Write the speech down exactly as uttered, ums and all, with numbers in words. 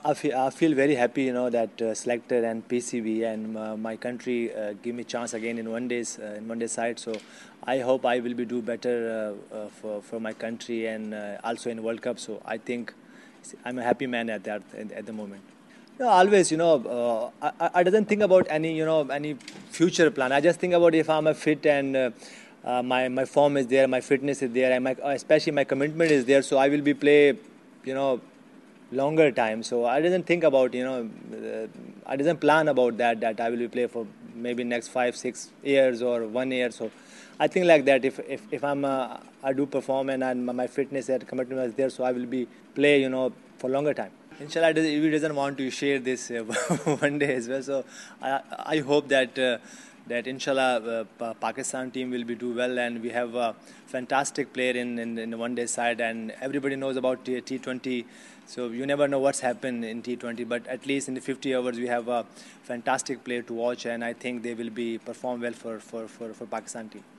I feel, I feel very happy, you know, that uh, selector and P C B and uh, my country uh, give me chance again in one days uh, in one day side. So I hope I will be do better uh, uh, for for my country and uh, also in World Cup. So I think I'm a happy man at that at, at the moment. No, always, you know, uh, I, I doesn't think about any, you know, any future plan. I just think about if I'm a fit and uh, uh, my my form is there, my fitness is there, and my especially my commitment is there. So I will be play, you know, longer time. So I didn't think about, you know, uh, I didn't plan about that that I will be play for maybe next five six years or one year. So I think like that. If if, if I'm uh, I do perform and I'm, my fitness and commitment is there, so I will be play, you know, for longer time. Inshallah, he doesn't want to share this uh, one day as well. So I I hope that. Uh, that inshallah uh, Pakistan team will be do well, and we have a fantastic player in, in, in the one day side, and everybody knows about T twenty, so you never know what's happened in T twenty, but at least in the fifty overs we have a fantastic player to watch, and I think they will be perform well for, for, for, for Pakistan team.